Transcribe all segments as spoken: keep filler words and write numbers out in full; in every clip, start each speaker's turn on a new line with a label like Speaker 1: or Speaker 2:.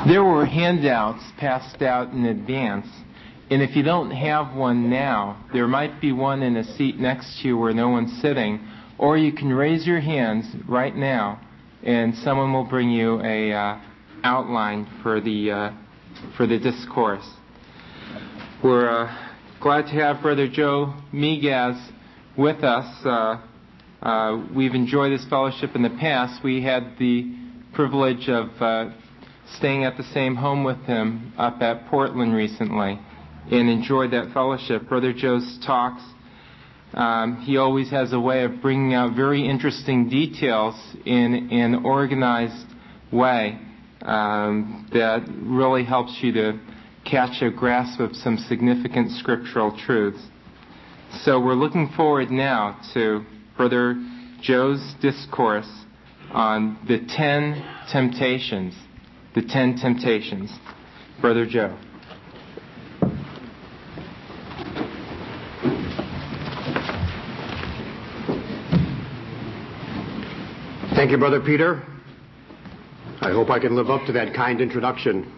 Speaker 1: There were handouts passed out in advance, and if you don't have one now, there might be one in a seat next to you where no one's sitting, or you can raise your hands right now, and someone will bring you a uh, outline for the uh, for the discourse. We're uh, glad to have Brother Joe Miguez with us. Uh, uh, we've enjoyed this fellowship in the past. We had the privilege of uh, staying at the same home with him up at Portland recently and enjoyed that fellowship. Brother Joe's talks, um, he always has a way of bringing out very interesting details in an organized way um, that really helps you to catch a grasp of some significant scriptural truths. So we're looking forward now to Brother Joe's discourse on the ten temptations. The ten temptations. Brother Joe.
Speaker 2: Thank you, Brother Peter. I hope I can live up to that kind introduction.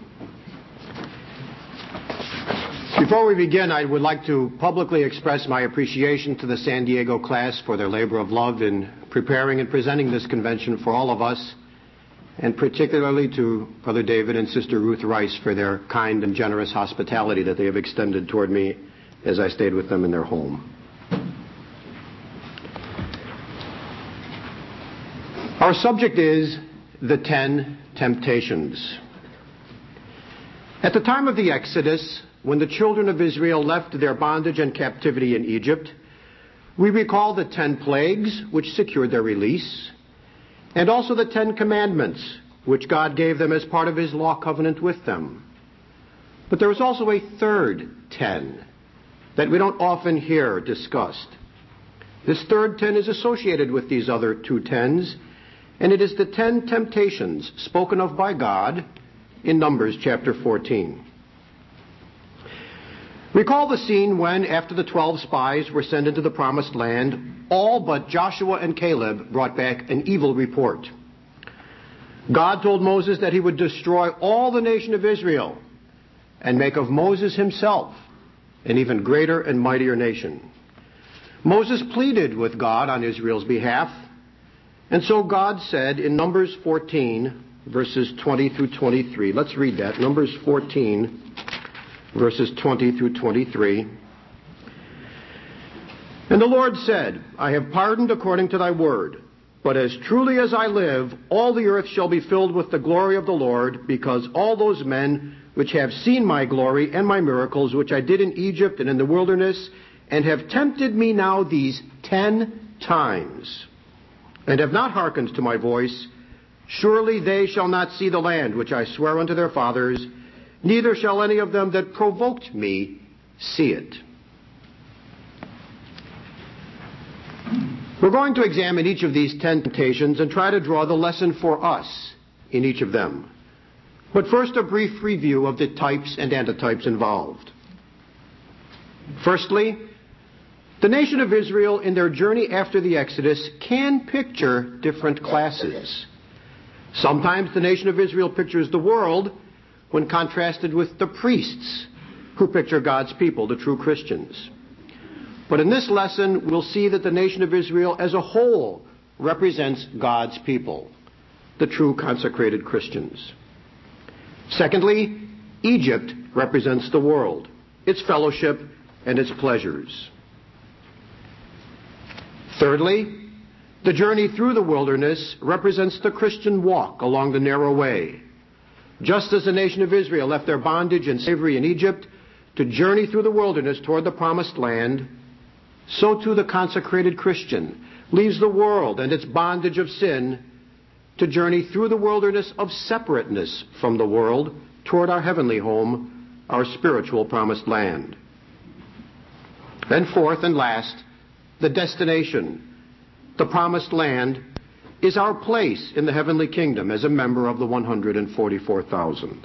Speaker 2: Before we begin, I would like to publicly express my appreciation to the San Diego class for their labor of love in preparing and presenting this convention for all of us, and particularly to Brother David and Sister Ruth Rice for their kind and generous hospitality that they have extended toward me as I stayed with them in their home. Our subject is the ten temptations. At the time of the Exodus, when the children of Israel left their bondage and captivity in Egypt, we recall the ten plagues which secured their release, and also the Ten Commandments, which God gave them as part of His law covenant with them. But there was also a third ten that we don't often hear discussed. This third ten is associated with these other two tens, and it is the ten temptations spoken of by God in Numbers chapter fourteen. Recall the scene when, after the twelve spies were sent into the promised land, all but Joshua and Caleb brought back an evil report. God told Moses that He would destroy all the nation of Israel and make of Moses himself an even greater and mightier nation. Moses pleaded with God on Israel's behalf, and so God said in Numbers fourteen, verses twenty through twenty-three. Let's read that. Numbers fourteen, verses twenty through twenty-three. And the Lord said, I have pardoned according to thy word, but as truly as I live, all the earth shall be filled with the glory of the Lord, because all those men which have seen my glory and my miracles, which I did in Egypt and in the wilderness, and have tempted me now these ten times, and have not hearkened to my voice, surely they shall not see the land which I swear unto their fathers, neither shall any of them that provoked me see it. We're going to examine each of these ten temptations and try to draw the lesson for us in each of them. But first, a brief review of the types and antitypes involved. Firstly, the nation of Israel in their journey after the Exodus can picture different classes. Sometimes the nation of Israel pictures the world when contrasted with the priests who picture God's people, the true Christians. But in this lesson, we'll see that the nation of Israel as a whole represents God's people, the true consecrated Christians. Secondly, Egypt represents the world, its fellowship, and its pleasures. Thirdly, the journey through the wilderness represents the Christian walk along the narrow way. Just as the nation of Israel left their bondage and slavery in Egypt to journey through the wilderness toward the promised land, so too the consecrated Christian leaves the world and its bondage of sin to journey through the wilderness of separateness from the world toward our heavenly home, our spiritual promised land. And fourth and last, the destination, the promised land, is our place in the heavenly kingdom as a member of the one hundred forty-four thousand.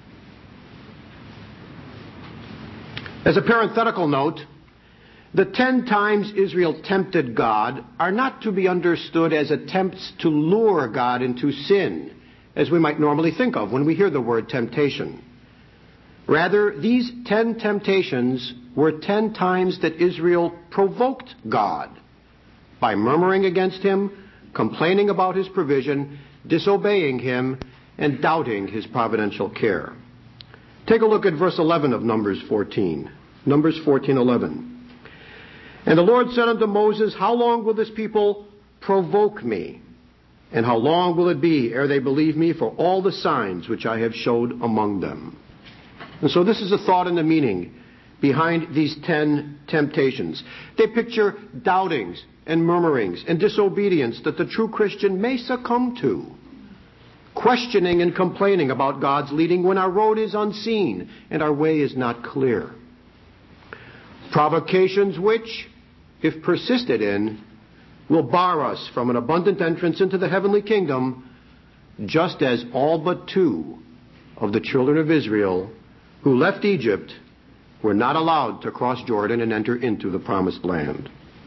Speaker 2: As a parenthetical note, the ten times Israel tempted God are not to be understood as attempts to lure God into sin as we might normally think of when we hear the word temptation. Rather, these ten temptations were ten times that Israel provoked God by murmuring against him, complaining about his provision, disobeying him, and doubting his providential care. Take a look at verse eleven of Numbers fourteen. Numbers fourteen eleven. And the Lord said unto Moses, How long will this people provoke me? And how long will it be ere they believe me for all the signs which I have showed among them? And so this is the thought and the meaning behind these ten temptations. They picture doubtings and murmurings and disobedience that the true Christian may succumb to. Questioning and complaining about God's leading when our road is unseen and our way is not clear. Provocations which, if persisted in, will bar us from an abundant entrance into the heavenly kingdom, just as all but two of the children of Israel who left Egypt were not allowed to cross Jordan and enter into the promised land.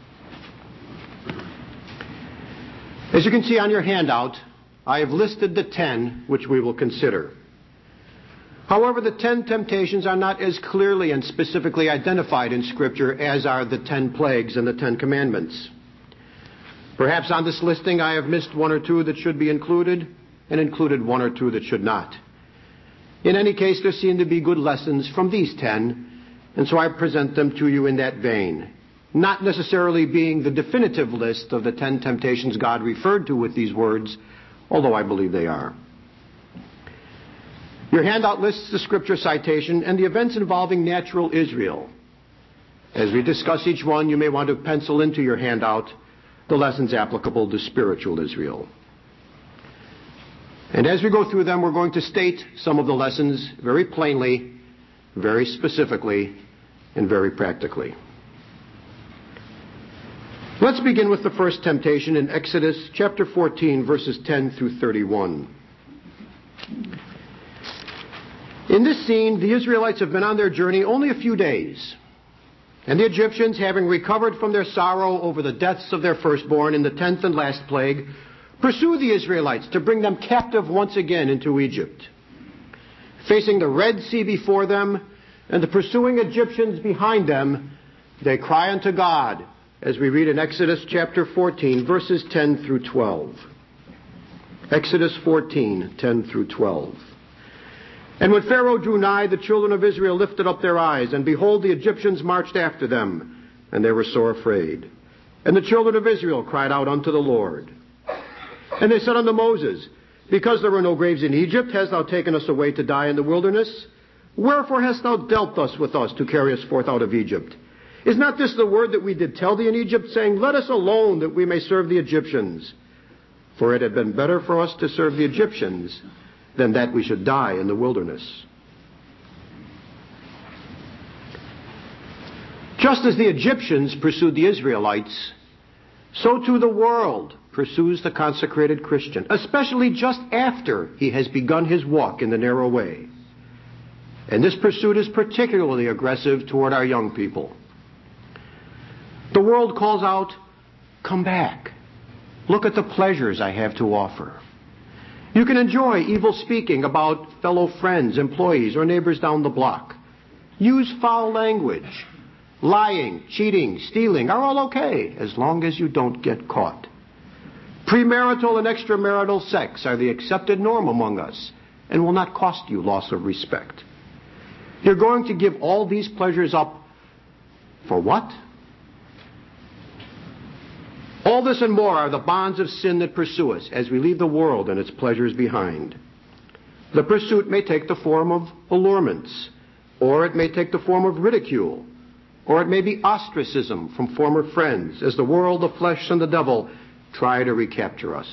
Speaker 2: As you can see on your handout, I have listed the ten which we will consider. However, the ten temptations are not as clearly and specifically identified in Scripture as are the ten plagues and the Ten Commandments. Perhaps on this listing I have missed one or two that should be included and included one or two that should not. In any case, there seem to be good lessons from these ten, and so I present them to you in that vein, not necessarily being the definitive list of the ten temptations God referred to with these words, although I believe they are. Your handout lists the Scripture citation and the events involving natural Israel. As we discuss each one, you may want to pencil into your handout the lessons applicable to spiritual Israel. And as we go through them, we're going to state some of the lessons very plainly, very specifically, and very practically. Let's begin with the first temptation in Exodus chapter fourteen, verses ten through thirty-one. In this scene, the Israelites have been on their journey only a few days. And the Egyptians, having recovered from their sorrow over the deaths of their firstborn in the tenth and last plague, pursue the Israelites to bring them captive once again into Egypt. Facing the Red Sea before them and the pursuing Egyptians behind them, they cry unto God, as we read in Exodus chapter fourteen, verses ten through twelve. Exodus fourteen, ten through twelve. And when Pharaoh drew nigh, the children of Israel lifted up their eyes, and behold, the Egyptians marched after them, and they were sore afraid. And the children of Israel cried out unto the Lord. And they said unto Moses, Because there were no graves in Egypt, hast thou taken us away to die in the wilderness? Wherefore hast thou dealt thus with us to carry us forth out of Egypt? Is not this the word that we did tell thee in Egypt, saying, Let us alone, that we may serve the Egyptians? For it had been better for us to serve the Egyptians than that we should die in the wilderness. Just as the Egyptians pursued the Israelites, so too the world pursues the consecrated Christian, especially just after he has begun his walk in the narrow way. And this pursuit is particularly aggressive toward our young people. The world calls out, Come back. Look at the pleasures I have to offer. You can enjoy evil speaking about fellow friends, employees, or neighbors down the block. Use foul language. Lying, cheating, stealing are all okay as long as you don't get caught. Premarital and extramarital sex are the accepted norm among us and will not cost you loss of respect. You're going to give all these pleasures up for what? All this and more are the bonds of sin that pursue us as we leave the world and its pleasures behind. The pursuit may take the form of allurements, or it may take the form of ridicule, or it may be ostracism from former friends as the world, the flesh, and the devil try to recapture us.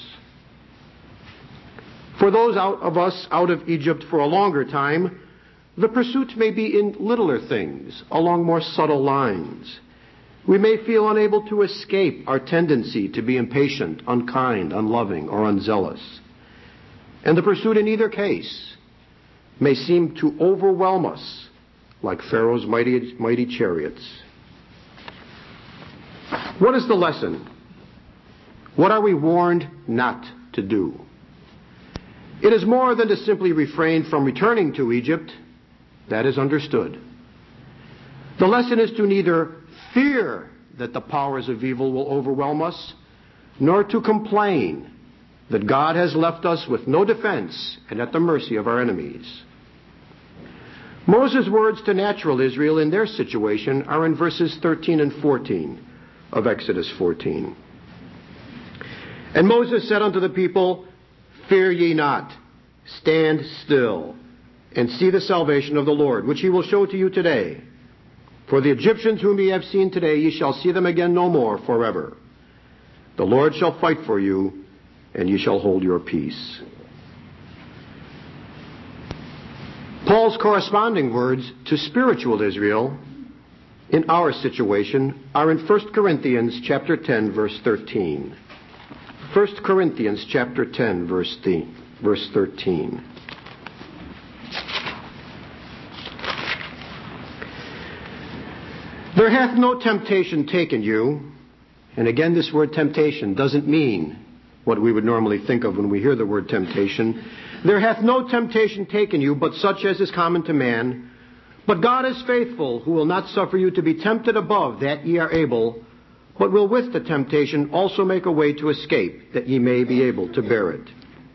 Speaker 2: For those out of us out of Egypt for a longer time, the pursuit may be in littler things, along more subtle lines. We may feel unable to escape our tendency to be impatient, unkind, unloving, or unzealous. And the pursuit in either case may seem to overwhelm us like Pharaoh's mighty, mighty chariots. What is the lesson? What are we warned not to do? It is more than to simply refrain from returning to Egypt. That is understood. The lesson is to neither fear that the powers of evil will overwhelm us, nor to complain that God has left us with no defense and at the mercy of our enemies. Moses' words to natural Israel in their situation are in verses thirteen and fourteen of Exodus fourteen. And Moses said unto the people, Fear ye not, stand still, and see the salvation of the Lord, which he will show to you today. For the Egyptians whom ye have seen today, ye shall see them again no more forever. The Lord shall fight for you, and ye shall hold your peace. Paul's corresponding words to spiritual Israel in our situation are in First Corinthians chapter ten, verse thirteen. First Corinthians chapter ten, verse thirteen. There hath no temptation taken you, and again this word temptation doesn't mean what we would normally think of when we hear the word temptation. There hath no temptation taken you, but such as is common to man. But God is faithful, who will not suffer you to be tempted above that ye are able, but will with the temptation also make a way to escape, that ye may be able to bear it.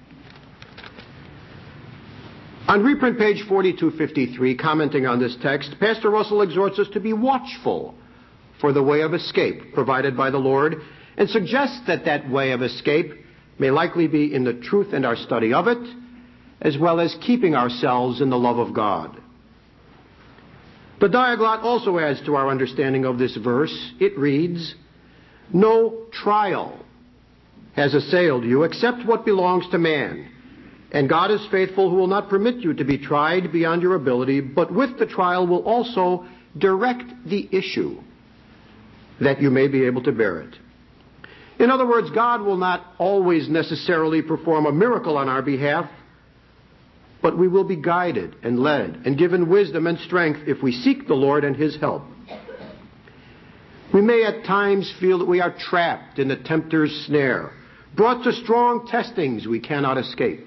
Speaker 2: On reprint page forty-two fifty-three, commenting on this text, Pastor Russell exhorts us to be watchful for the way of escape provided by the Lord, and suggests that that way of escape may likely be in the truth and our study of it, as well as keeping ourselves in the love of God. The Diaglott also adds to our understanding of this verse. It reads, No trial has assailed you except what belongs to man. And God is faithful, who will not permit you to be tried beyond your ability, but with the trial will also direct the issue, that you may be able to bear it. In other words, God will not always necessarily perform a miracle on our behalf, but we will be guided and led and given wisdom and strength if we seek the Lord and his help. We may at times feel that we are trapped in the tempter's snare, brought to strong testings we cannot escape.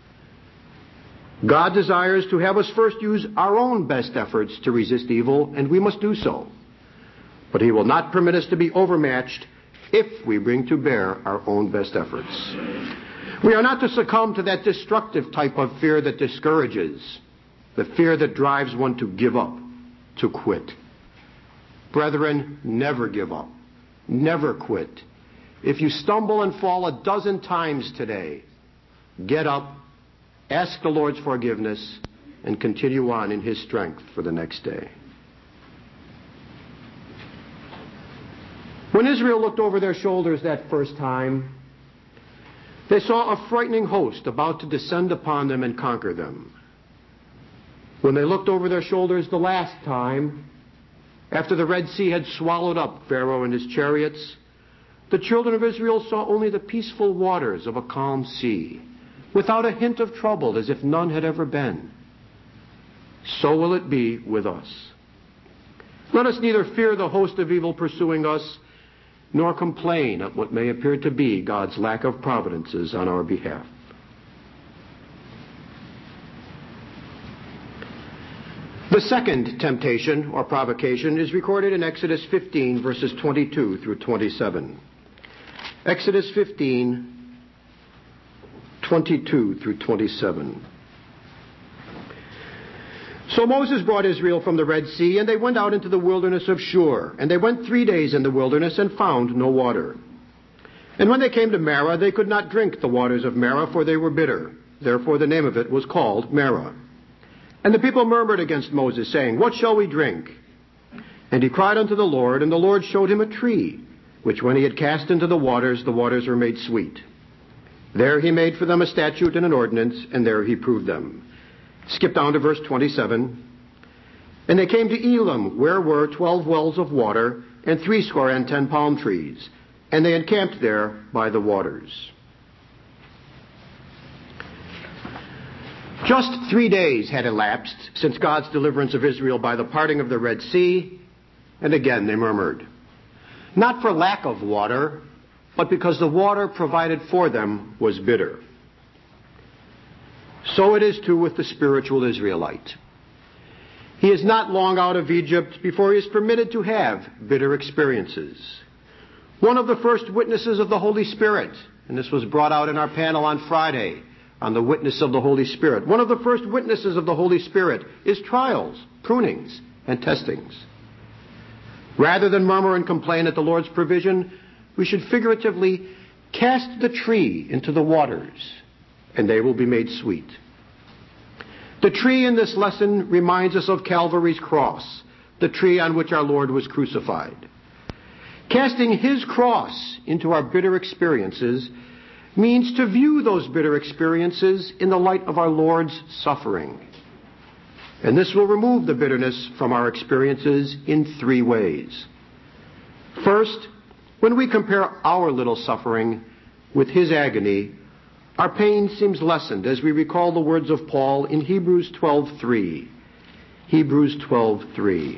Speaker 2: God desires to have us first use our own best efforts to resist evil, and we must do so. But he will not permit us to be overmatched if we bring to bear our own best efforts. We are not to succumb to that destructive type of fear that discourages, the fear that drives one to give up, to quit. Brethren, never give up. Never quit. If you stumble and fall a dozen times today, get up, ask the Lord's forgiveness, and continue on in his strength for the next day. When Israel looked over their shoulders that first time, they saw a frightening host about to descend upon them and conquer them. When they looked over their shoulders the last time, after the Red Sea had swallowed up Pharaoh and his chariots, the children of Israel saw only the peaceful waters of a calm sea, without a hint of trouble, as if none had ever been. So will it be with us. Let us neither fear the host of evil pursuing us, nor complain at what may appear to be God's lack of providences on our behalf. The second temptation or provocation is recorded in Exodus fifteen, verses twenty-two through twenty-seven. Exodus fifteen, twenty-two through twenty-seven. So Moses brought Israel from the Red Sea, and they went out into the wilderness of Shur. And they went three days in the wilderness and found no water. And when they came to Marah, they could not drink the waters of Marah, for they were bitter. Therefore the name of it was called Marah. And the people murmured against Moses, saying, What shall we drink? And he cried unto the Lord, and the Lord showed him a tree, which when he had cast into the waters, the waters were made sweet. There he made for them a statute and an ordinance, and there he proved them. Skip down to verse twenty-seven. And they came to Elim, where were twelve wells of water, and threescore and ten palm trees. And they encamped there by the waters. Just three days had elapsed since God's deliverance of Israel by the parting of the Red Sea, and again they murmured. Not for lack of water, but because the water provided for them was bitter. So it is too with the spiritual Israelite. He is not long out of Egypt before he is permitted to have bitter experiences. One of the first witnesses of the Holy Spirit, and this was brought out in our panel on Friday on the witness of the Holy Spirit. One of the first witnesses of the Holy Spirit is trials, prunings, and testings. Rather than murmur and complain at the Lord's provision, we should figuratively cast the tree into the waters, and they will be made sweet. The tree in this lesson reminds us of Calvary's cross, the tree on which our Lord was crucified. Casting his cross into our bitter experiences means to view those bitter experiences in the light of our Lord's suffering. And this will remove the bitterness from our experiences in three ways. First, when we compare our little suffering with his agony, our pain seems lessened as we recall the words of Paul in Hebrews twelve three. Hebrews twelve three.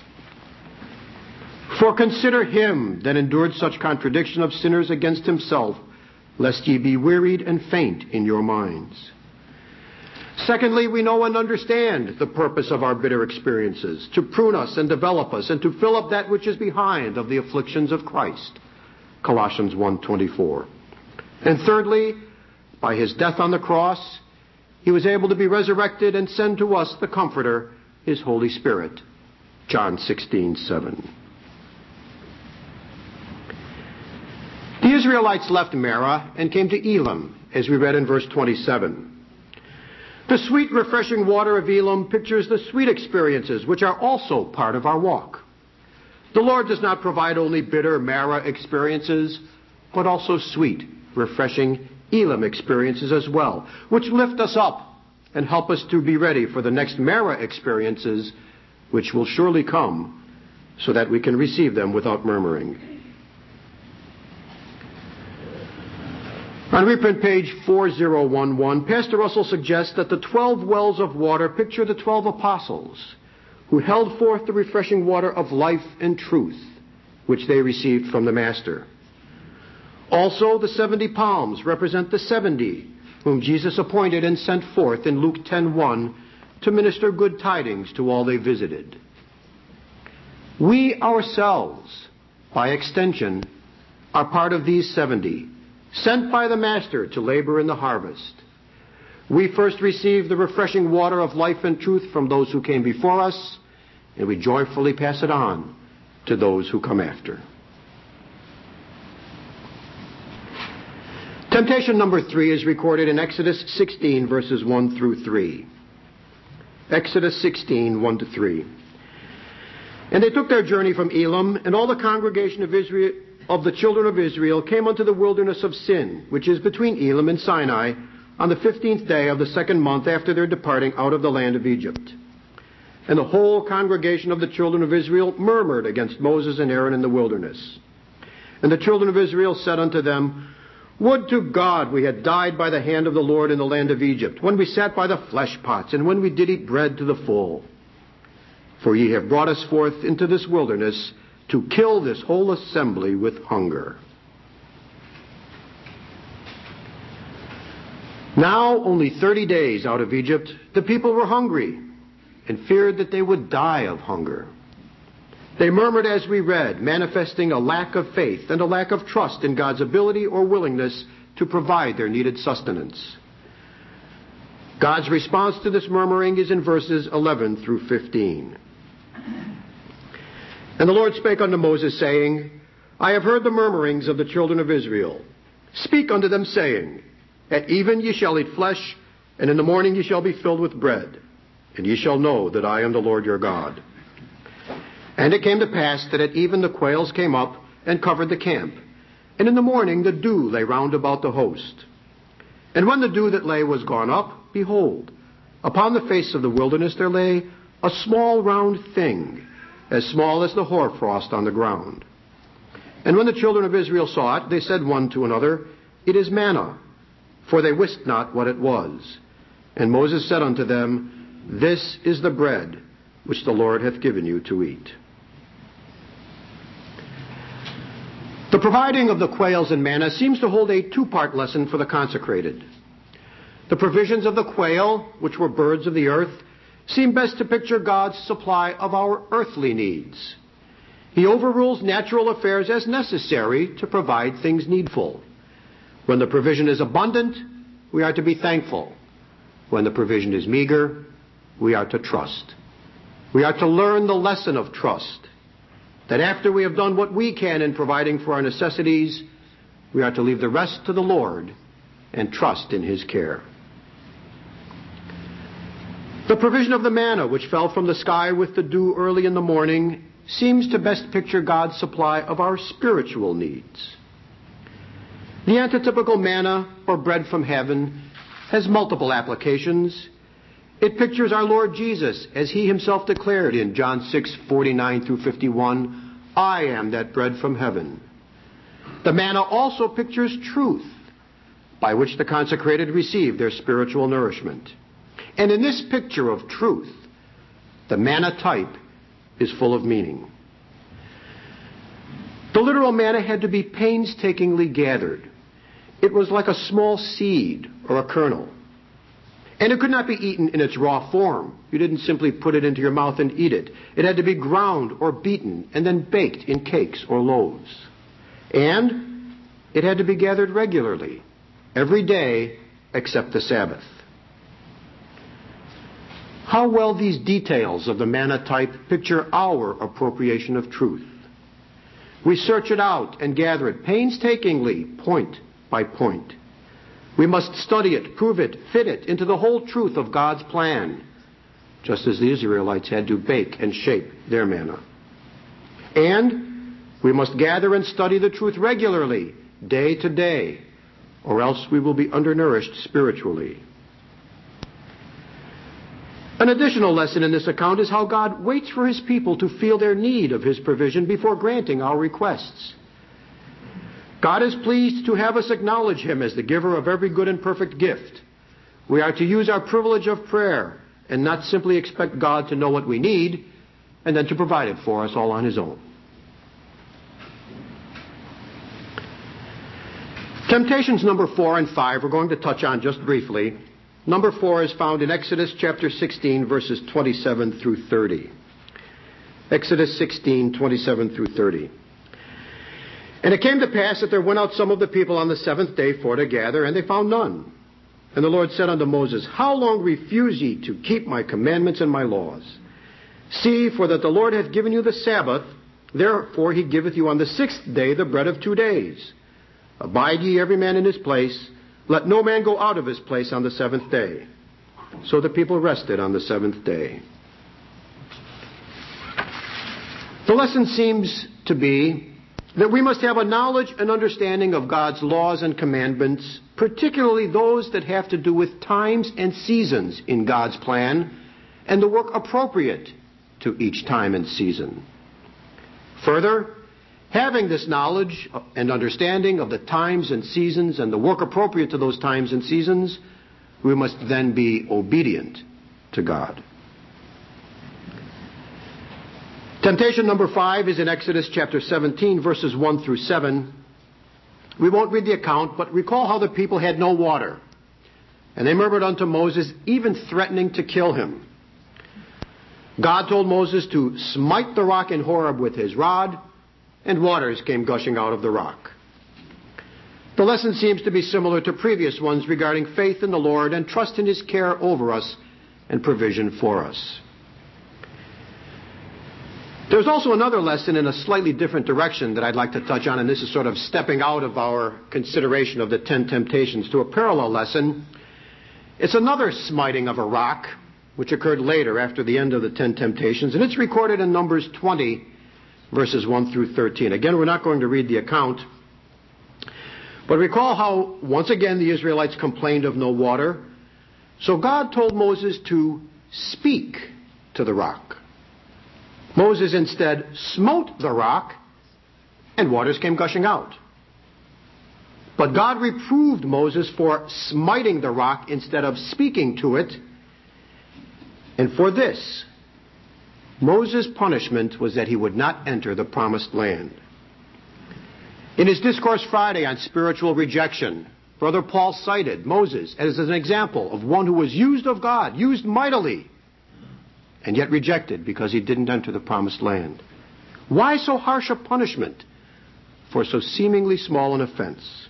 Speaker 2: For consider him that endured such contradiction of sinners against himself, lest ye be wearied and faint in your minds. Secondly, we know and understand the purpose of our bitter experiences, to prune us and develop us, and to fill up that which is behind of the afflictions of Christ. Colossians one twenty-four. And thirdly, by his death on the cross, he was able to be resurrected and send to us the Comforter, his Holy Spirit. John sixteen seven. The Israelites left Marah and came to Elim, as we read in verse twenty-seven. The sweet, refreshing water of Elim pictures the sweet experiences which are also part of our walk. The Lord does not provide only bitter Marah experiences, but also sweet, refreshing Elim experiences as well, which lift us up and help us to be ready for the next Marah experiences, which will surely come, so that we can receive them without murmuring. On reprint page four oh one one, Pastor Russell suggests that the twelve wells of water picture the twelve apostles who held forth the refreshing water of life and truth, which they received from the Master. Also, the seventy palms represent the seventy whom Jesus appointed and sent forth in Luke ten one to minister good tidings to all they visited. We ourselves, by extension, are part of these seventy, sent by the Master to labor in the harvest. We first received the refreshing water of life and truth from those who came before us, and we joyfully pass it on to those who come after. Temptation number three is recorded in Exodus sixteen, verses one through three. Exodus sixteen, one to three. And they took their journey from Elim, and all the congregation of Israel, of the children of Israel, came unto the wilderness of Sin, which is between Elim and Sinai, on the fifteenth day of the second month after their departing out of the land of Egypt. And the whole congregation of the children of Israel murmured against Moses and Aaron in the wilderness. And the children of Israel said unto them, Would to God we had died by the hand of the Lord in the land of Egypt, when we sat by the flesh pots, and when we did eat bread to the full. For ye have brought us forth into this wilderness to kill this whole assembly with hunger. Now, only thirty days out of Egypt, the people were hungry and feared that they would die of hunger. They murmured as we read, manifesting a lack of faith and a lack of trust in God's ability or willingness to provide their needed sustenance. God's response to this murmuring is in verses eleven through fifteen. And the Lord spake unto Moses, saying, I have heard the murmurings of the children of Israel. Speak unto them, saying, At even ye shall eat flesh, and in the morning ye shall be filled with bread, and ye shall know that I am the Lord your God. And it came to pass that at even the quails came up and covered the camp, and in the morning the dew lay round about the host. And when the dew that lay was gone up, behold, upon the face of the wilderness there lay a small round thing, as small as the hoarfrost on the ground. And when the children of Israel saw it, they said one to another, It is manna, for they wist not what it was. And Moses said unto them, This is the bread which the Lord hath given you to eat. The providing of the quails and manna seems to hold a two-part lesson for the consecrated. The provisions of the quail, which were birds of the earth, seem best to picture God's supply of our earthly needs. He overrules natural affairs as necessary to provide things needful. When the provision is abundant, we are to be thankful. When the provision is meager, we are to trust. We are to learn the lesson of trust, that after we have done what we can in providing for our necessities, we are to leave the rest to the Lord and trust in His care. The provision of the manna, which fell from the sky with the dew early in the morning, seems to best picture God's supply of our spiritual needs. The antitypical manna, or bread from heaven, has multiple applications. It pictures our Lord Jesus, as He Himself declared in John six, forty-nine through fifty-one, "I am that bread from heaven." The manna also pictures truth, by which the consecrated receive their spiritual nourishment. And in this picture of truth, the manna type is full of meaning. The literal manna had to be painstakingly gathered. It was like a small seed or a kernel. And it could not be eaten in its raw form. You didn't simply put it into your mouth and eat it. It had to be ground or beaten and then baked in cakes or loaves. And it had to be gathered regularly, every day except the Sabbath. How well these details of the manna type picture our appropriation of truth. We search it out and gather it painstakingly, point by point. We must study it, prove it, fit it into the whole truth of God's plan, just as the Israelites had to bake and shape their manna. And we must gather and study the truth regularly, day to day, or else we will be undernourished spiritually. An additional lesson in this account is how God waits for His people to feel their need of His provision before granting our requests. God is pleased to have us acknowledge Him as the giver of every good and perfect gift. We are to use our privilege of prayer and not simply expect God to know what we need and then to provide it for us all on His own. Temptations number four and five we're going to touch on just briefly. Number four is found in Exodus chapter sixteen, verses twenty-seven through thirty. Exodus sixteen, twenty-seven through thirty. And it came to pass that there went out some of the people on the seventh day for to gather, and they found none. And the Lord said unto Moses, How long refuse ye to keep my commandments and my laws? See, for that the Lord hath given you the Sabbath, therefore He giveth you on the sixth day the bread of two days. Abide ye every man in his place. Let no man go out of his place on the seventh day. So the people rested on the seventh day. The lesson seems to be that we must have a knowledge and understanding of God's laws and commandments, particularly those that have to do with times and seasons in God's plan, and the work appropriate to each time and season. Further, having this knowledge and understanding of the times and seasons and the work appropriate to those times and seasons, we must then be obedient to God. Temptation number five is in Exodus chapter seventeen, verses one through seven. We won't read the account, but recall how the people had no water. And they murmured unto Moses, even threatening to kill him. God told Moses to smite the rock in Horeb with his rod, and waters came gushing out of the rock. The lesson seems to be similar to previous ones regarding faith in the Lord and trust in His care over us and provision for us. There's also another lesson in a slightly different direction that I'd like to touch on, and this is sort of stepping out of our consideration of the ten temptations to a parallel lesson. It's another smiting of a rock, which occurred later after the end of the ten temptations, and it's recorded in Numbers twenty, verses one through thirteen. Again, we're not going to read the account, but recall how once again the Israelites complained of no water. So God told Moses to speak to the rock. Moses instead smote the rock, and waters came gushing out. But God reproved Moses for smiting the rock instead of speaking to it. And for this, Moses' punishment was that he would not enter the promised land. In his Discourse Friday on spiritual rejection, Brother Paul cited Moses as an example of one who was used of God, used mightily, and yet rejected because he didn't enter the promised land. Why so harsh a punishment for so seemingly small an offense?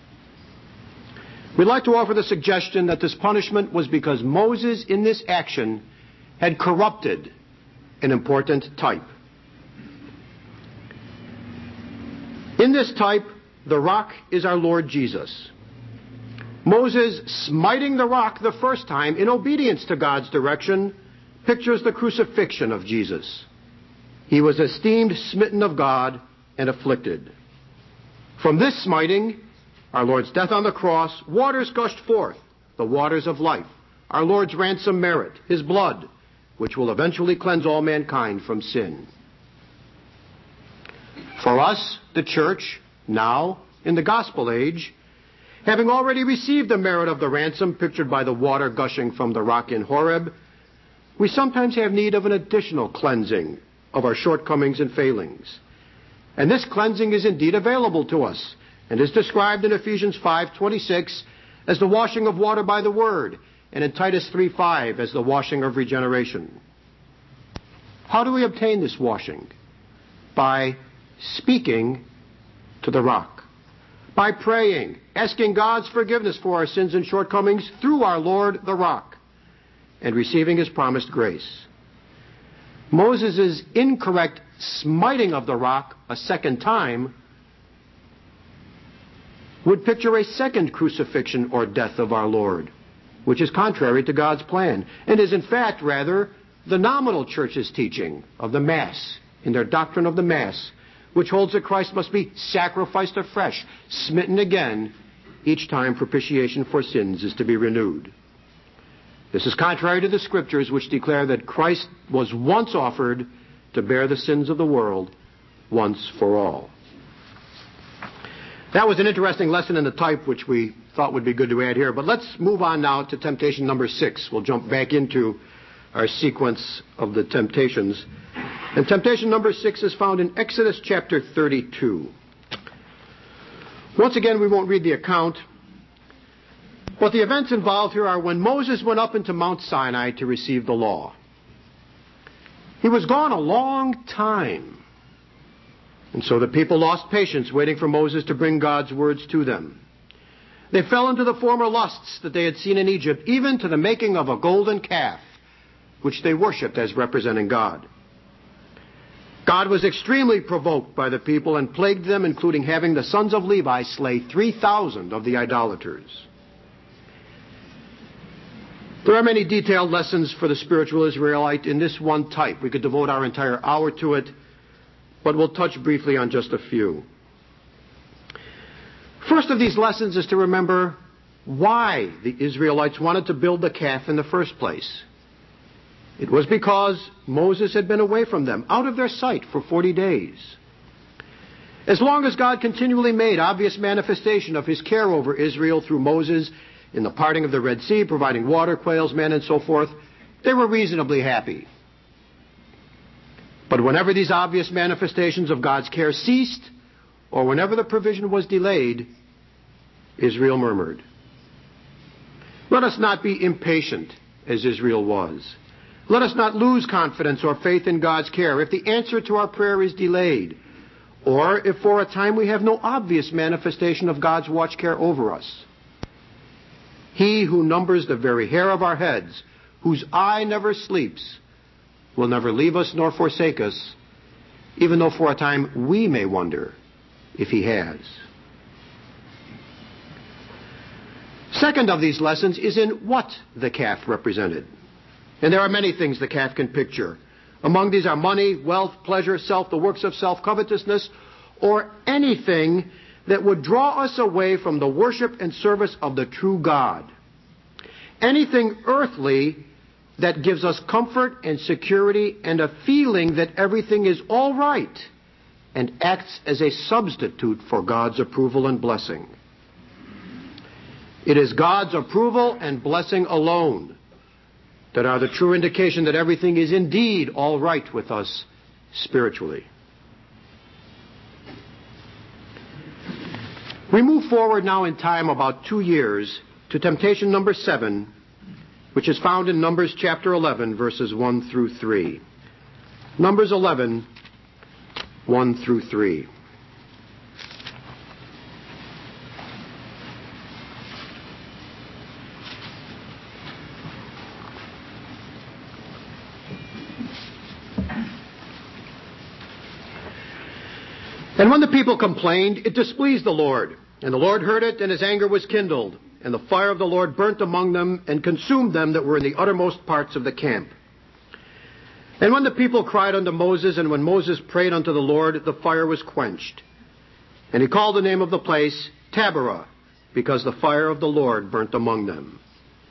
Speaker 2: We'd like to offer the suggestion that this punishment was because Moses, in this action, had corrupted an important type. In this type, the rock is our Lord Jesus. Moses smiting the rock the first time in obedience to God's direction pictures the crucifixion of Jesus. He was esteemed smitten of God and afflicted. From this smiting, our Lord's death on the cross, waters gushed forth, the waters of life, our Lord's ransom merit, his blood, which will eventually cleanse all mankind from sin. For us, the church, now, in the gospel age, having already received the merit of the ransom pictured by the water gushing from the rock in Horeb, we sometimes have need of an additional cleansing of our shortcomings and failings. And this cleansing is indeed available to us and is described in Ephesians five twenty-six as the washing of water by the word, and in Titus three five as the washing of regeneration. How do we obtain this washing? By speaking to the rock. By praying, asking God's forgiveness for our sins and shortcomings through our Lord, the rock, and receiving his promised grace. Moses' incorrect smiting of the rock a second time would picture a second crucifixion or death of our Lord, which is contrary to God's plan, and is in fact rather the nominal church's teaching of the Mass, in their doctrine of the Mass, which holds that Christ must be sacrificed afresh, smitten again, each time propitiation for sins is to be renewed. This is contrary to the Scriptures, which declare that Christ was once offered to bear the sins of the world once for all. That was an interesting lesson in the type which we thought would be good to add here. But let's move on now to temptation number six. We'll jump back into our sequence of the temptations. And temptation number six is found in Exodus chapter thirty-two. Once again, we won't read the account. But the events involved here are when Moses went up into Mount Sinai to receive the law. He was gone a long time. And so the people lost patience waiting for Moses to bring God's words to them. They fell into the former lusts that they had seen in Egypt, even to the making of a golden calf, which they worshipped as representing God. God was extremely provoked by the people and plagued them, including having the sons of Levi slay three thousand of the idolaters. There are many detailed lessons for the spiritual Israelite in this one type. We could devote our entire hour to it, but we'll touch briefly on just a few. First of these lessons is to remember why the Israelites wanted to build the calf in the first place. It was because Moses had been away from them, out of their sight for forty days. As long as God continually made obvious manifestation of his care over Israel through Moses in the parting of the Red Sea, providing water, quails, manna, and so forth, they were reasonably happy. But whenever these obvious manifestations of God's care ceased, or whenever the provision was delayed, Israel murmured. Let us not be impatient as Israel was. Let us not lose confidence or faith in God's care if the answer to our prayer is delayed, or if for a time we have no obvious manifestation of God's watch care over us. He who numbers the very hair of our heads, whose eye never sleeps, will never leave us nor forsake us, even though for a time we may wonder if he has. Second of these lessons is in what the calf represented. And there are many things the calf can picture. Among these are money, wealth, pleasure, self, the works of self, covetousness, or anything that would draw us away from the worship and service of the true God. Anything earthly that gives us comfort and security and a feeling that everything is all right and acts as a substitute for God's approval and blessing. It is God's approval and blessing alone that are the true indication that everything is indeed all right with us spiritually. We move forward now in time about two years to temptation number seven, which is found in Numbers chapter eleven, verses one through three. Numbers eleven, one through three. And when the people complained, it displeased the Lord. And the Lord heard it, and his anger was kindled. And the fire of the Lord burnt among them, and consumed them that were in the uttermost parts of the camp. And when the people cried unto Moses, and when Moses prayed unto the Lord, the fire was quenched. And he called the name of the place Taberah, because the fire of the Lord burnt among them.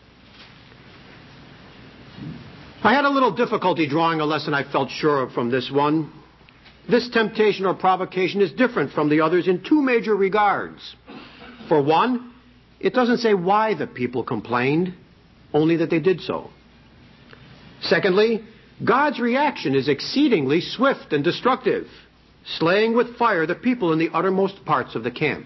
Speaker 2: I had a little difficulty drawing a lesson I felt sure of from this one. This temptation or provocation is different from the others in two major regards. For one, it doesn't say why the people complained, only that they did so. Secondly, God's reaction is exceedingly swift and destructive, slaying with fire the people in the uttermost parts of the camp.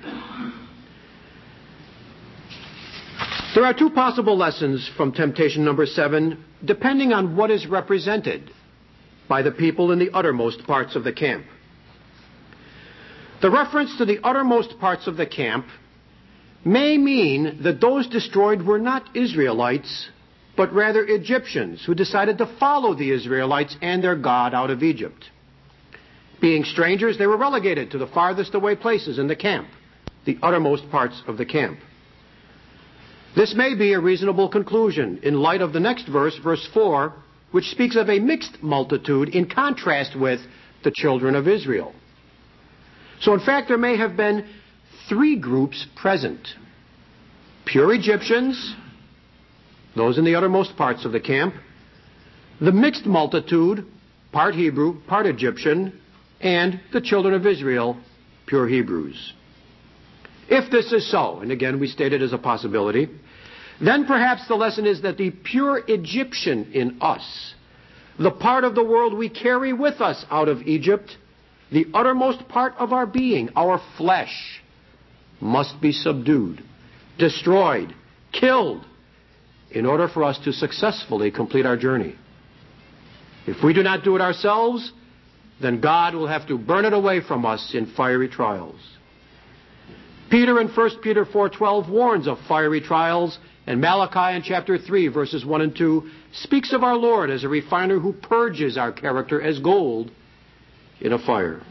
Speaker 2: There are two possible lessons from temptation number seven, depending on what is represented by the people in the uttermost parts of the camp. The reference to the uttermost parts of the camp may mean that those destroyed were not Israelites, but rather Egyptians who decided to follow the Israelites and their God out of Egypt. Being strangers, they were relegated to the farthest away places in the camp, the uttermost parts of the camp. This may be a reasonable conclusion in light of the next verse, verse four, which speaks of a mixed multitude in contrast with the children of Israel. So in fact, there may have been three groups present. Pure Egyptians, those in the uttermost parts of the camp, the mixed multitude, part Hebrew, part Egyptian, and the children of Israel, pure Hebrews. If this is so, and again we state it as a possibility, then perhaps the lesson is that the pure Egyptian in us, the part of the world we carry with us out of Egypt, the uttermost part of our being, our flesh, must be subdued, destroyed, killed, in order for us to successfully complete our journey. If we do not do it ourselves, then God will have to burn it away from us in fiery trials. Peter in First Peter four twelve warns of fiery trials, and Malachi in chapter three, verses one and two, speaks of our Lord as a refiner who purges our character as gold in a fire.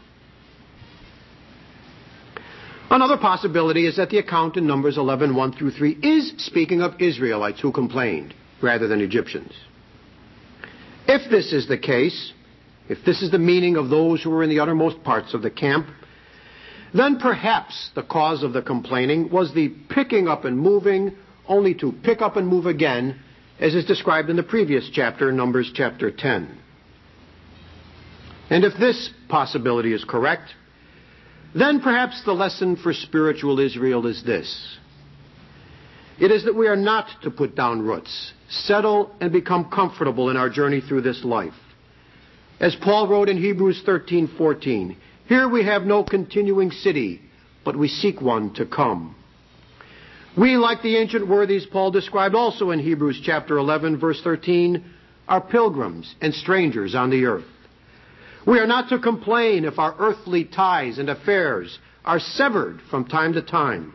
Speaker 2: Another possibility is that the account in Numbers eleven, one through three is speaking of Israelites who complained rather than Egyptians. If this is the case, if this is the meaning of those who were in the uttermost parts of the camp, then perhaps the cause of the complaining was the picking up and moving, only to pick up and move again, as is described in the previous chapter, Numbers chapter ten. And if this possibility is correct, then perhaps the lesson for spiritual Israel is this. It is that we are not to put down roots, settle and become comfortable in our journey through this life. As Paul wrote in Hebrews thirteen fourteen, here we have no continuing city, but we seek one to come. We, like the ancient worthies Paul described also in Hebrews chapter eleven, verse thirteen, are pilgrims and strangers on the earth. We are not to complain if our earthly ties and affairs are severed from time to time.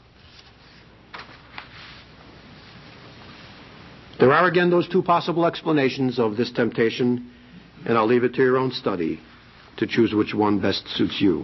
Speaker 2: There are again those two possible explanations of this temptation, and I'll leave it to your own study to choose which one best suits you.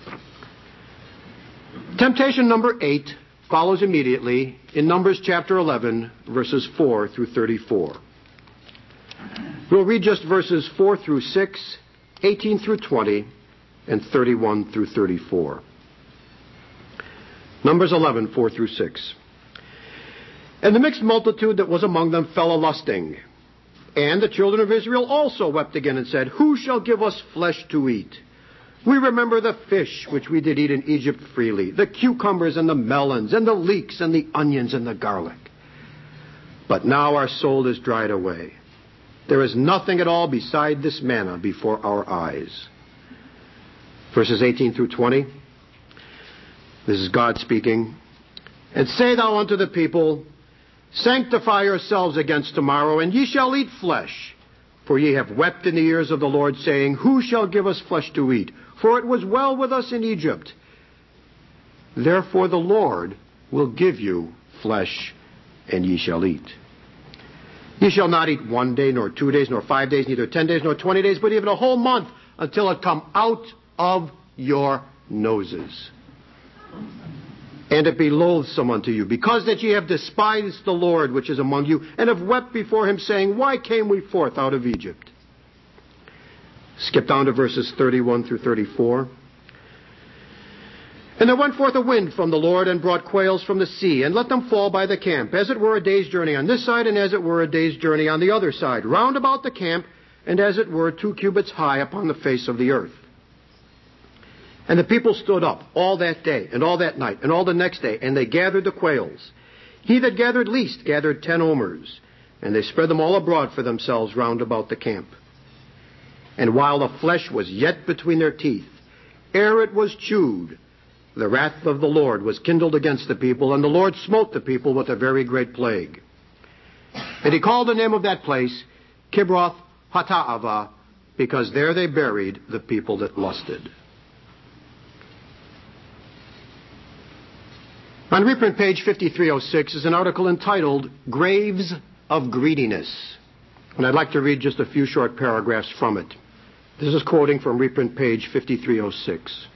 Speaker 2: Temptation number eight follows immediately in Numbers chapter eleven, verses four through thirty-four. We'll read just verses four through six, eighteen through twenty, and thirty-one through thirty-four. Numbers eleven, four through six. And the mixed multitude that was among them fell a-lusting. And the children of Israel also wept again and said, Who shall give us flesh to eat? We remember the fish which we did eat in Egypt freely, the cucumbers and the melons, and the leeks and the onions and the garlic. But now our soul is dried away. There is nothing at all beside this manna before our eyes. Verses eighteen through twenty. This is God speaking. And say thou unto the people, sanctify yourselves against tomorrow, and ye shall eat flesh. For ye have wept in the ears of the Lord, saying, who shall give us flesh to eat? For it was well with us in Egypt. Therefore the Lord will give you flesh, and ye shall eat. Ye shall not eat one day, nor two days, nor five days, neither ten days, nor twenty days, but even a whole month, until it come out of your noses. And it be loathsome unto you, because that ye have despised the Lord which is among you, and have wept before him, saying, why came we forth out of Egypt? Skip down to verses thirty-one through thirty-four. And there went forth a wind from the Lord, and brought quails from the sea, and let them fall by the camp, as it were a day's journey on this side, and as it were a day's journey on the other side, round about the camp, and as it were two cubits high upon the face of the earth. And the people stood up all that day, and all that night, and all the next day, and they gathered the quails. He that gathered least gathered ten omers, and they spread them all abroad for themselves round about the camp. And while the flesh was yet between their teeth, ere it was chewed, the wrath of the Lord was kindled against the people, and the Lord smote the people with a very great plague. And he called the name of that place Kibroth Hattaavah, because there they buried the people that lusted. On reprint page fifty-three oh six is an article entitled Graves of Greediness. And I'd like to read just a few short paragraphs from it. This is quoting from reprint page fifty-three oh six.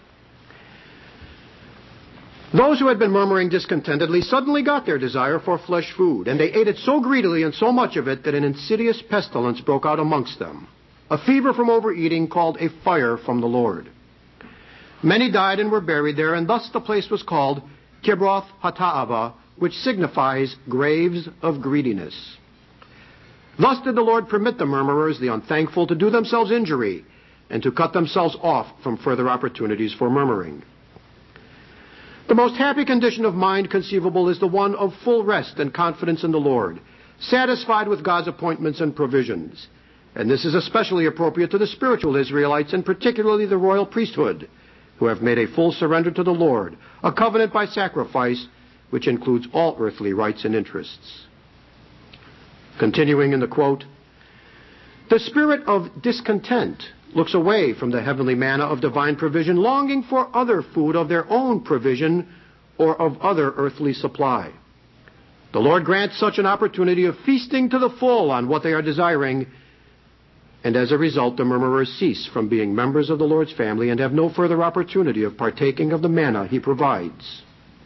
Speaker 2: Those who had been murmuring discontentedly suddenly got their desire for flesh food, and they ate it so greedily and so much of it that an insidious pestilence broke out amongst them, a fever from overeating called a fire from the Lord. Many died and were buried there, and thus the place was called Kibroth Hattaavah, which signifies graves of greediness. Thus did the Lord permit the murmurers, the unthankful, to do themselves injury, and to cut themselves off from further opportunities for murmuring. The most happy condition of mind conceivable is the one of full rest and confidence in the Lord, satisfied with God's appointments and provisions. And this is especially appropriate to the spiritual Israelites, and particularly the royal priesthood, who have made a full surrender to the Lord, a covenant by sacrifice, which includes all earthly rights and interests. Continuing in the quote, the spirit of discontent looks away from the heavenly manna of divine provision, longing for other food of their own provision or of other earthly supply. The Lord grants such an opportunity of feasting to the full on what they are desiring, and as a result the murmurers cease from being members of the Lord's family and have no further opportunity of partaking of the manna he provides.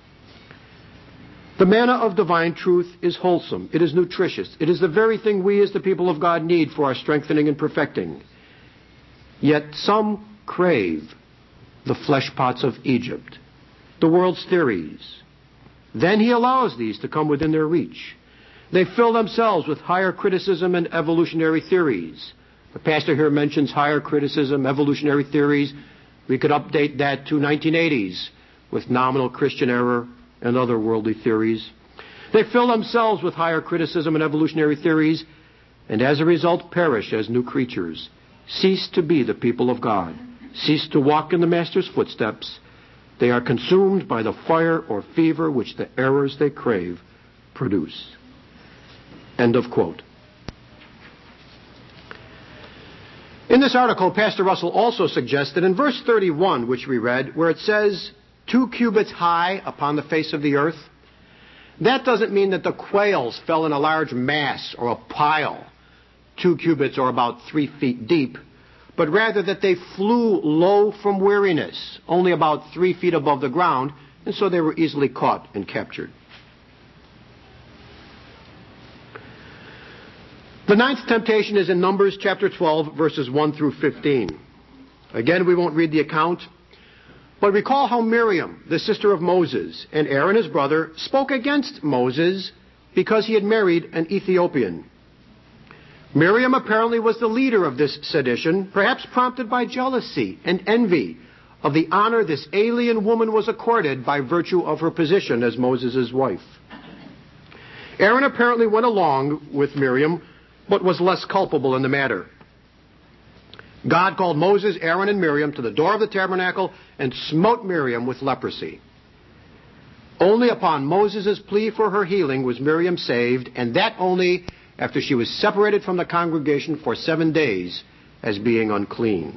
Speaker 2: The manna of divine truth is wholesome. It is nutritious. It is the very thing we as the people of God need for our strengthening and perfecting. Yet some crave the flesh pots of Egypt, the world's theories. Then he allows these to come within their reach. They fill themselves with higher criticism and evolutionary theories. The pastor here mentions higher criticism, evolutionary theories. We could update that to nineteen eighties with nominal Christian error and other worldly theories. They fill themselves with higher criticism and evolutionary theories, and as a result perish as new creatures, cease to be the people of God, cease to walk in the Master's footsteps. They are consumed by the fire or fever which the errors they crave produce. End of quote. In this article, Pastor Russell also suggested in verse thirty-one, which we read, where it says, two cubits high upon the face of the earth, that doesn't mean that the quails fell in a large mass or a pile, two cubits or about three feet deep, but rather that they flew low from weariness, only about three feet above the ground, and so they were easily caught and captured. The ninth temptation is in Numbers chapter twelve, verses one through fifteen. Again, we won't read the account, but recall how Miriam, the sister of Moses, and Aaron, his brother, spoke against Moses because he had married an Ethiopian. Miriam apparently was the leader of this sedition, perhaps prompted by jealousy and envy of the honor this alien woman was accorded by virtue of her position as Moses' wife. Aaron apparently went along with Miriam, but was less culpable in the matter. God called Moses, Aaron, and Miriam to the door of the tabernacle and smote Miriam with leprosy. Only upon Moses' plea for her healing was Miriam saved, and that only after she was separated from the congregation for seven days as being unclean.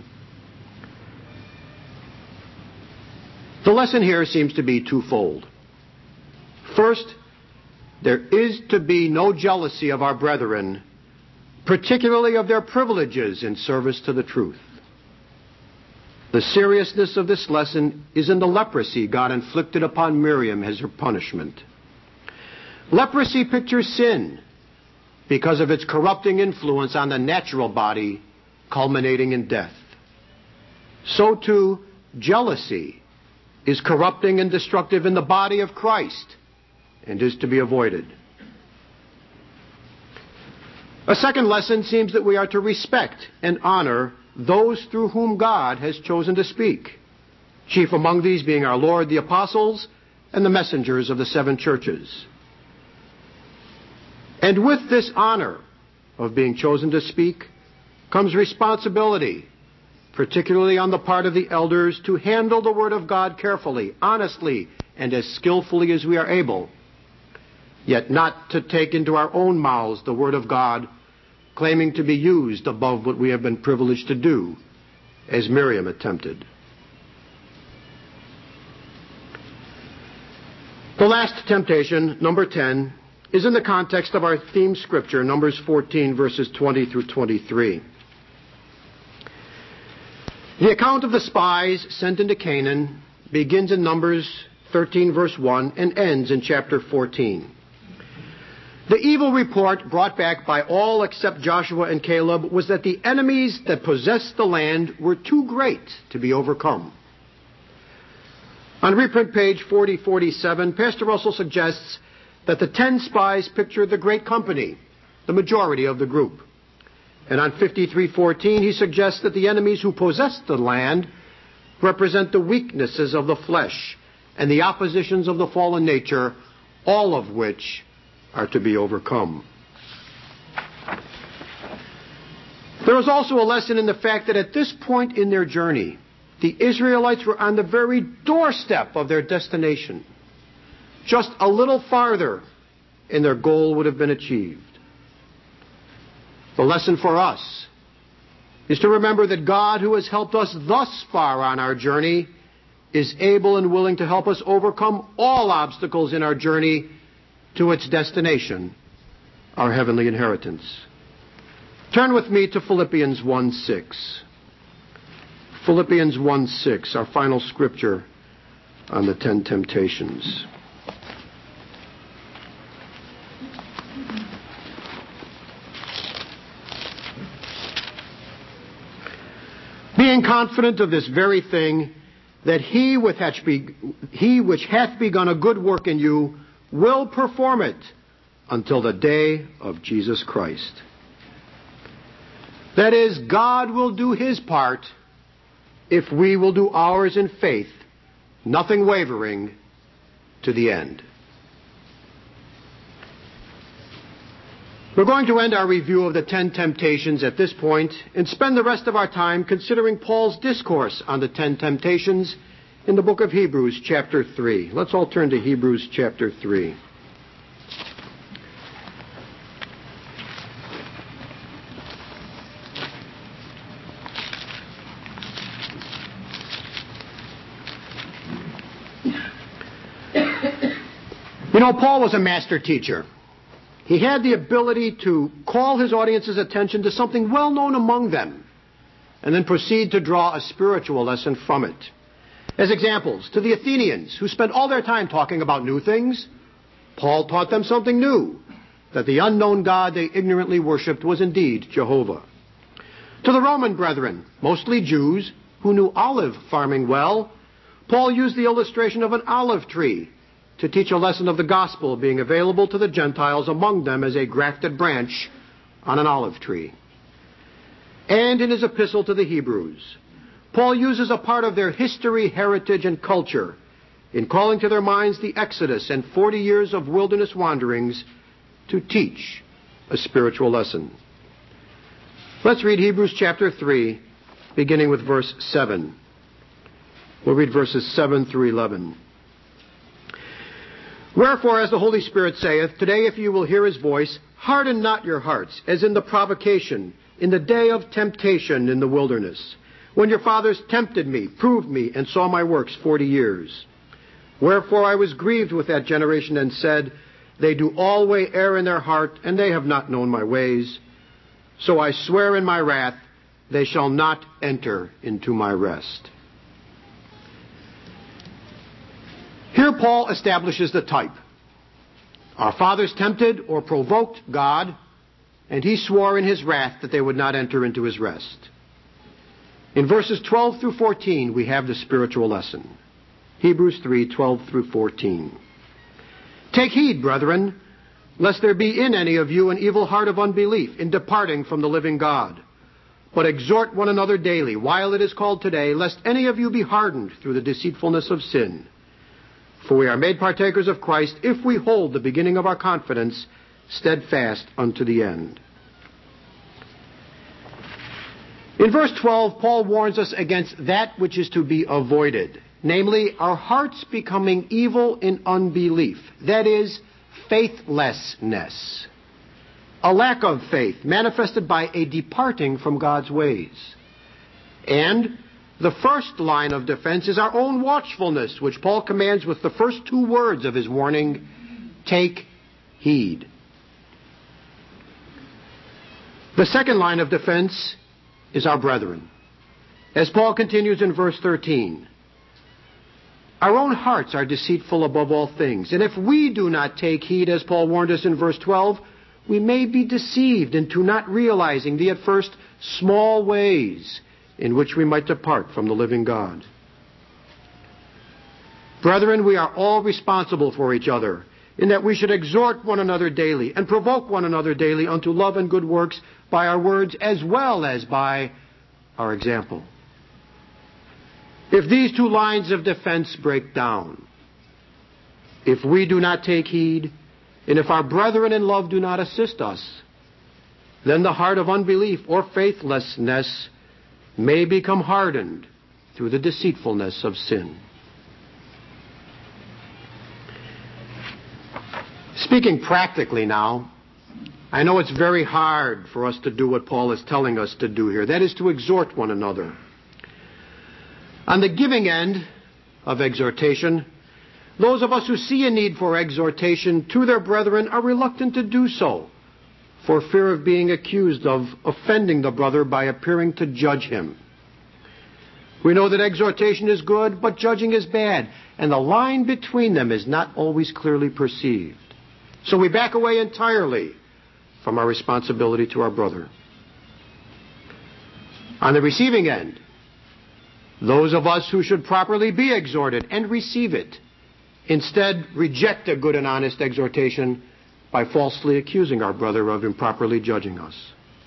Speaker 2: The lesson here seems to be twofold. First, there is to be no jealousy of our brethren, particularly of their privileges in service to the truth. The seriousness of this lesson is in the leprosy God inflicted upon Miriam as her punishment. Leprosy pictures sin because of its corrupting influence on the natural body, culminating in death. So too, jealousy is corrupting and destructive in the body of Christ and is to be avoided. A second lesson seems that we are to respect and honor those through whom God has chosen to speak, chief among these being our Lord, the apostles, and the messengers of the seven churches. And with this honor of being chosen to speak comes responsibility, particularly on the part of the elders, to handle the Word of God carefully, honestly, and as skillfully as we are able, yet not to take into our own mouths the Word of God, claiming to be used above what we have been privileged to do, as Miriam attempted. The last temptation, number ten, is in the context of our theme scripture, Numbers fourteen, verses twenty through twenty-three. The account of the spies sent into Canaan begins in Numbers thirteen, verse one, and ends in chapter fourteen. The evil report brought back by all except Joshua and Caleb was that the enemies that possessed the land were too great to be overcome. On reprint page forty forty-seven, Pastor Russell suggests that the ten spies pictured the great company, the majority of the group. And on fifty-three fourteen, he suggests that the enemies who possessed the land represent the weaknesses of the flesh and the oppositions of the fallen nature, all of which are to be overcome. There is also a lesson in the fact that at this point in their journey, the Israelites were on the very doorstep of their destination. Just a little farther, and their goal would have been achieved. The lesson for us is to remember that God, who has helped us thus far on our journey, is able and willing to help us overcome all obstacles in our journey to its destination, our heavenly inheritance. Turn with me to Philippians one six. Philippians one six, our final scripture on the ten temptations. Being confident of this very thing, that he, with hath be, he which hath begun a good work in you will perform it until the day of Jesus Christ. That is, God will do his part if we will do ours in faith, nothing wavering, to the end. We're going to end our review of the ten temptations at this point and spend the rest of our time considering Paul's discourse on the ten temptations in the book of Hebrews, chapter three. Let's all turn to Hebrews, chapter three. You know, Paul was a master teacher. He had the ability to call his audience's attention to something well known among them and then proceed to draw a spiritual lesson from it. As examples, to the Athenians, who spent all their time talking about new things, Paul taught them something new, that the unknown God they ignorantly worshipped was indeed Jehovah. To the Roman brethren, mostly Jews, who knew olive farming well, Paul used the illustration of an olive tree to teach a lesson of the gospel being available to the Gentiles, among them as a grafted branch on an olive tree. And in his epistle to the Hebrews, Paul uses a part of their history, heritage, and culture in calling to their minds the Exodus and forty years of wilderness wanderings to teach a spiritual lesson. Let's read Hebrews chapter three, beginning with verse seven. We'll read verses seven through eleven. Wherefore, as the Holy Spirit saith, today if you will hear his voice, harden not your hearts, as in the provocation, in the day of temptation in the wilderness, when your fathers tempted me, proved me, and saw my works forty years. Wherefore I was grieved with that generation, and said, they do always err in their heart, and they have not known my ways. So I swear in my wrath, they shall not enter into my rest. Here Paul establishes the type. Our fathers tempted or provoked God, and he swore in his wrath that they would not enter into his rest. In verses twelve through fourteen, we have the spiritual lesson. Hebrews three, twelve through fourteen. Take heed, brethren, lest there be in any of you an evil heart of unbelief in departing from the living God. But exhort one another daily, while it is called today, lest any of you be hardened through the deceitfulness of sin. For we are made partakers of Christ if we hold the beginning of our confidence steadfast unto the end. In verse twelve, Paul warns us against that which is to be avoided, namely, our hearts becoming evil in unbelief, that is, faithlessness. A lack of faith manifested by a departing from God's ways. And the first line of defense is our own watchfulness, which Paul commands with the first two words of his warning, take heed. The second line of defense is our brethren. As Paul continues in verse thirteen, our own hearts are deceitful above all things, and if we do not take heed, as Paul warned us in verse twelve, we may be deceived into not realizing the at first small ways in which we might depart from the living God. Brethren, we are all responsible for each other, in that we should exhort one another daily and provoke one another daily unto love and good works by our words as well as by our example. If these two lines of defense break down, if we do not take heed, and if our brethren in love do not assist us, then the heart of unbelief or faithlessness may become hardened through the deceitfulness of sin. Speaking practically now, I know it's very hard for us to do what Paul is telling us to do here. That is to exhort one another. On the giving end of exhortation, those of us who see a need for exhortation to their brethren are reluctant to do so, for fear of being accused of offending the brother by appearing to judge him. We know that exhortation is good, but judging is bad, and the line between them is not always clearly perceived. So we back away entirely from our responsibility to our brother. On the receiving end, those of us who should properly be exhorted and receive it, instead reject a good and honest exhortation by falsely accusing our brother of improperly judging us.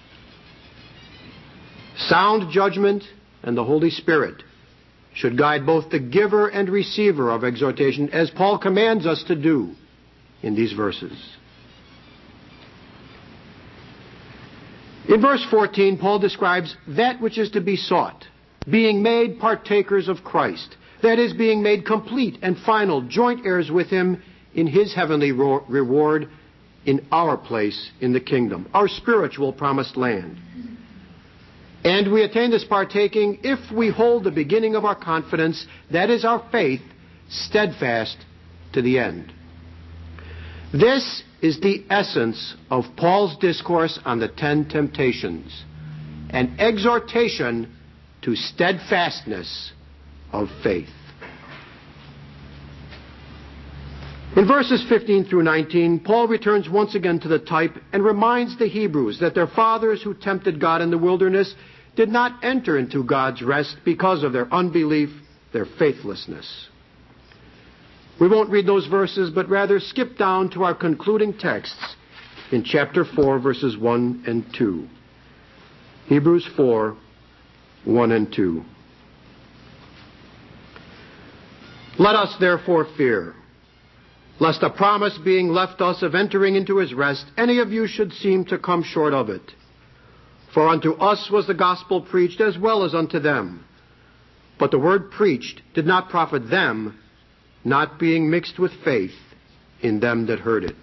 Speaker 2: Sound judgment and the Holy Spirit should guide both the giver and receiver of exhortation, as Paul commands us to do in these verses. In verse fourteen, Paul describes that which is to be sought, being made partakers of Christ, that is, being made complete and final, joint heirs with him in his heavenly ro- reward in our place in the kingdom, our spiritual promised land. And we attain this partaking if we hold the beginning of our confidence, that is our faith, steadfast to the end. This is the essence of Paul's discourse on the ten temptations, an exhortation to steadfastness of faith. In verses fifteen through nineteen, Paul returns once again to the type and reminds the Hebrews that their fathers who tempted God in the wilderness did not enter into God's rest because of their unbelief, their faithlessness. We won't read those verses, but rather skip down to our concluding texts in chapter four, verses one and two. Hebrews four, one and two. Let us therefore fear, lest a promise being left us of entering into his rest, any of you should seem to come short of it. For unto us was the gospel preached as well as unto them. But the word preached did not profit them, not being mixed with faith in them that heard it.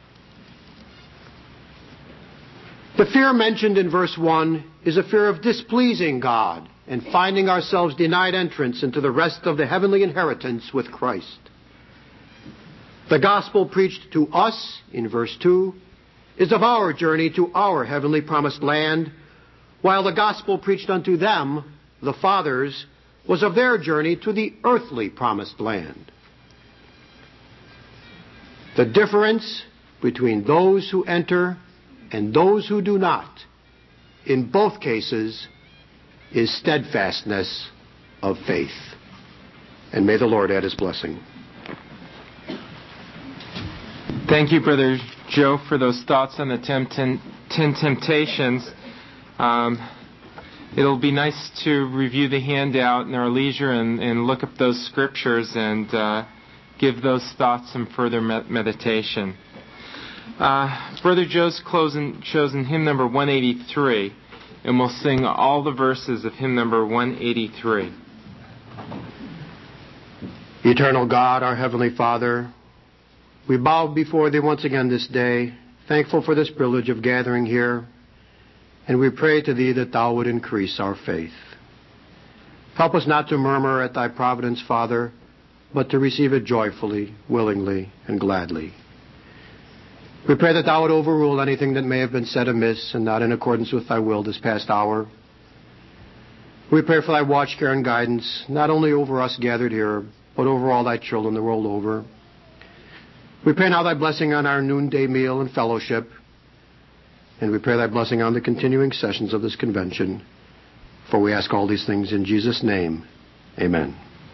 Speaker 2: The fear mentioned in verse one is a fear of displeasing God and finding ourselves denied entrance into the rest of the heavenly inheritance with Christ. The gospel preached to us in verse two is of our journey to our heavenly promised land, while the gospel preached unto them, the fathers, was of their journey to the earthly promised land. The difference between those who enter and those who do not, in both cases, is steadfastness of faith. And may the Lord add His blessing.
Speaker 1: Thank you, Brother Joe, for those thoughts on the ten, ten, ten temptations. Um, it'll be nice to review the handout in our leisure and, and look up those scriptures and uh, give those thoughts some further med- meditation. Uh, Brother Joe's closing, chosen hymn number one eighty-three, and we'll sing all the verses of hymn number one eighty-three.
Speaker 2: Eternal God, our Heavenly Father, we bow before Thee once again this day, thankful for this privilege of gathering here, and we pray to Thee that Thou would increase our faith. Help us not to murmur at Thy providence, Father, but to receive it joyfully, willingly, and gladly. We pray that Thou would overrule anything that may have been said amiss and not in accordance with Thy will this past hour. We pray for Thy watch, care, and guidance, not only over us gathered here, but over all Thy children the world over. We pray now Thy blessing on our noonday meal and fellowship, and we pray Thy blessing on the continuing sessions of this convention. For we ask all these things in Jesus' name. Amen.